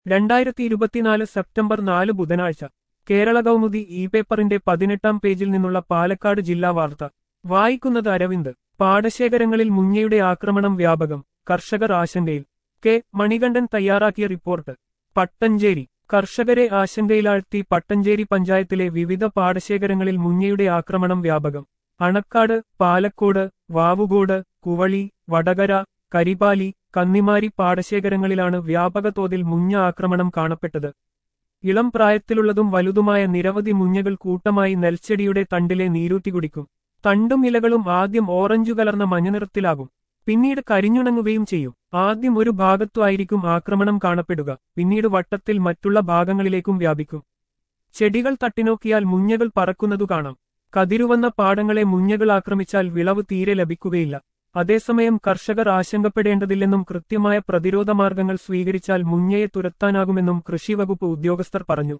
2024 September 4 ബുധനാഴ്ച Kerala Kaumudi E പേപ്പറിന്റെ 18-ാം പേജിൽ നിന്നുള്ള പാലക്കാട് ജില്ലാ വാർത്ത വായിക്കുന്നത് അരവിന്ദ്. പാടശേഖരങ്ങളിൽ മുഞ്ഞയുടെ ആക്രമണം വ്യാപകം, കർഷകർ ആശങ്കയിൽ. കെ മണികണ്ഠൻ തയ്യാറാക്കിയ റിപ്പോർട്ട്. പട്ടഞ്ചേരി. കർഷകരെ ആശങ്കയിലാഴ്ത്തി പട്ടഞ്ചേരി പഞ്ചായത്തിലെ വിവിധ പാടശേഖരങ്ങളിൽ മുഞ്ഞയുടെ ആക്രമണം വ്യാപകം. അണക്കാട്, പാലക്കോട്, വാവുകോട്, കുവളി, വടകര, കരിപാലി, കന്നിമാരി പാടശേഖരങ്ങളിലാണ് വ്യാപക തോതിൽ മുഞ്ഞ ആക്രമണം കാണപ്പെട്ടത്. ഇളം പ്രായത്തിലുള്ളതും വലുതുമായ നിരവധി മുഞ്ഞകൾ കൂട്ടമായി നെൽച്ചെടിയുടെ തണ്ടിലെ നീരൂറ്റി കുടിക്കും. തണ്ടും ഇലകളും ആദ്യം ഓറഞ്ചു കലർന്ന മഞ്ഞനിറത്തിലാകും, പിന്നീട് കരിഞ്ഞുണങ്ങുകയും ചെയ്യും. ആദ്യം ഒരു ഭാഗത്തു ആയിരിക്കും ആക്രമണം കാണപ്പെടുക, പിന്നീട് വട്ടത്തിൽ മറ്റുള്ള ഭാഗങ്ങളിലേക്കും വ്യാപിക്കും. ചെടികൾ തട്ടിനോക്കിയാൽ മുഞ്ഞകൾ പറക്കുന്നതു കാണാം. കതിരുവന്ന പാടങ്ങളെ മുഞ്ഞകൾ ആക്രമിച്ചാൽ വിളവ് തീരെ ലഭിക്കുകയില്ല. അതേസമയം കർഷകർ ആശങ്കപ്പെടേണ്ടതില്ലെന്നും കൃത്യമായ പ്രതിരോധ മാർഗങ്ങൾ സ്വീകരിച്ചാൽ മുഞ്ഞയെ തുരത്താനാകുമെന്നും കൃഷിവകുപ്പ് ഉദ്യോഗസ്ഥർ പറഞ്ഞു.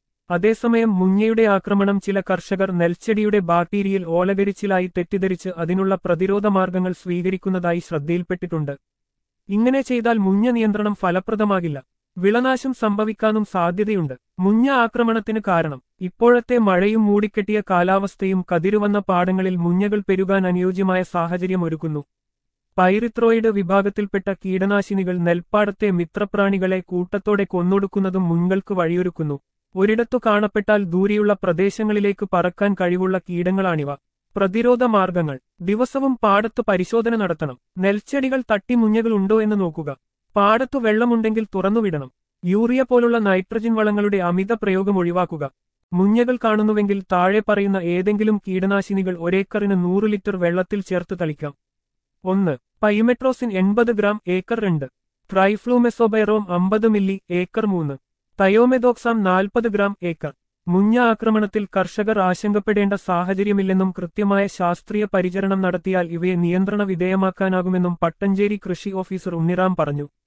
അതേസമയം മുഞ്ഞയുടെ ആക്രമണം ചില കർഷകർ നെൽച്ചെടിയുടെ ബാക്ടീരിയൽ ഓലകരിച്ചിലായി തെറ്റിദ്ധരിച്ച് അതിനുള്ള പ്രതിരോധ മാർഗങ്ങൾ സ്വീകരിക്കുന്നതായി ശ്രദ്ധയിൽപ്പെട്ടിട്ടുണ്ട്. ഇങ്ങനെ ചെയ്താൽ മുഞ്ഞ നിയന്ത്രണം ഫലപ്രദമാകില്ല, വിളനാശം സംഭവിക്കാനും സാധ്യതയുണ്ട്. മുഞ്ഞ ആക്രമണത്തിന് കാരണം ഇപ്പോഴത്തെ മഴയും മൂടിക്കെട്ടിയ കാലാവസ്ഥയും കതിരുവന്ന പാടങ്ങളിൽ മുഞ്ഞകൾ പെരുകാൻ അനുയോജ്യമായ സാഹചര്യം ഒരുക്കുന്നു. പൈറിത്രോയിഡ് വിഭാഗത്തിൽപ്പെട്ട കീടനാശിനികൾ നെൽപ്പാടത്തെ മിത്രപ്രാണികളെ കൂട്ടത്തോടെ കൊന്നൊടുക്കുന്നതും മുഞ്ഞകൾക്ക് വഴിയൊരുക്കുന്നു. ഒരിടത്തു കാണപ്പെട്ടാൽ ദൂരെയുള്ള പ്രദേശങ്ങളിലേക്ക് പറക്കാൻ കഴിവുള്ള കീടങ്ങളാണിവ. പ്രതിരോധ മാർഗങ്ങൾ: ദിവസവും പാടത്ത് പരിശോധന നടത്തണം. നെൽച്ചെടികൾ തട്ടി മുഞ്ഞകൾ ഉണ്ടോ എന്ന് നോക്കുക. പാടത്തു വെള്ളമുണ്ടെങ്കിൽ തുറന്നുവിടണം. യൂറിയ പോലുള്ള നൈട്രജൻ വളങ്ങളുടെ അമിത പ്രയോഗം ഒഴിവാക്കുക. മുഞ്ഞകൾ കാണുന്നുവെങ്കിൽ താഴെ പറയുന്ന ഏതെങ്കിലും കീടനാശിനികൾ ഒരേക്കറിന് 100 ലിറ്റർ വെള്ളത്തിൽ ചേർത്ത് തളിക്കാം. 1. Pymetrozine 80 gram acre 2. Triflumezopyrim 50 milli acre 3. Thiamethoxam 40 gram acre. മുഞ്ഞ ആക്രമണത്തിൽ കർഷകർ ആശങ്കപ്പെടേണ്ട സാഹചര്യമില്ലെന്നും കൃത്യമായ ശാസ്ത്രീയ പരിചരണം നടത്തിയാൽ ഇവയെ നിയന്ത്രണ വിധേയമാക്കാനാകുമെന്നും പട്ടഞ്ചേരി കൃഷി ഓഫീസർ ഉണ്ണിറാം പറഞ്ഞു.